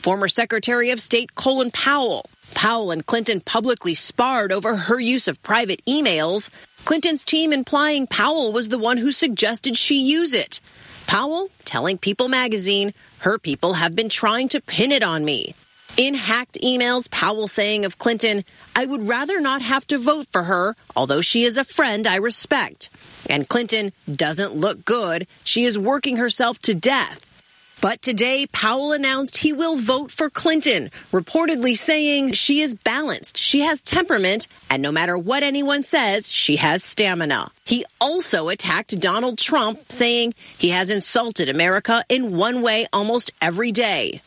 former Secretary of State Colin Powell. Powell and Clinton publicly sparred over her use of private emails, Clinton's team implying Powell was the one who suggested she use it. Powell telling People magazine, her people have been trying to pin it on me. In hacked emails, Powell saying of Clinton, I would rather not have to vote for her, although she is a friend I respect. And Clinton doesn't look good. She is working herself to death. But today, Powell announced he will vote for Clinton, reportedly saying she is balanced, she has temperament, and no matter what anyone says, she has stamina. He also attacked Donald Trump, saying he has insulted America in one way almost every day.